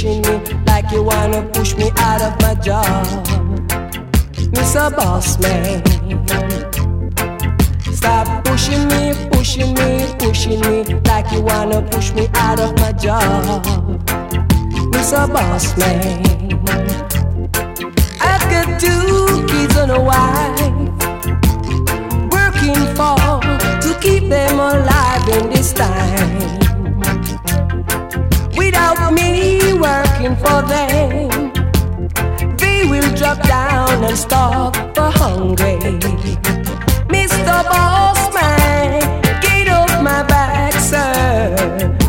pushing me like you wanna push me out of my job. Mr. Boss Man, stop pushing me, pushing me, pushing me like you wanna push me out of my job. Mr. Boss Man, I've got 2 kids and a wife, working for to keep them alive in this time. Without me working for them, they will drop down and starve for hungry.